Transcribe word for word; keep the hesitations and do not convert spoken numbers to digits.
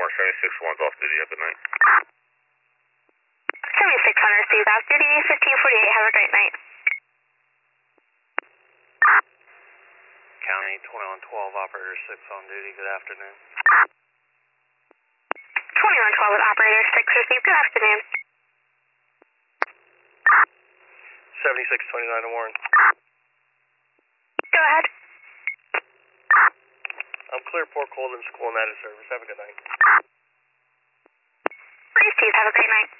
seventy-six one's off duty. Have a good night. seventy-six hundred Steve's off duty, fifteen forty-eight. Have a great night. County twenty-one twelve, operator six on duty. Good afternoon. twenty-one twelve with operator six received. Good afternoon. seventy-six twenty-nine to Warren. Go ahead. I'm clear Port Colden School and out of service. Have a good night. Received. Have a great night.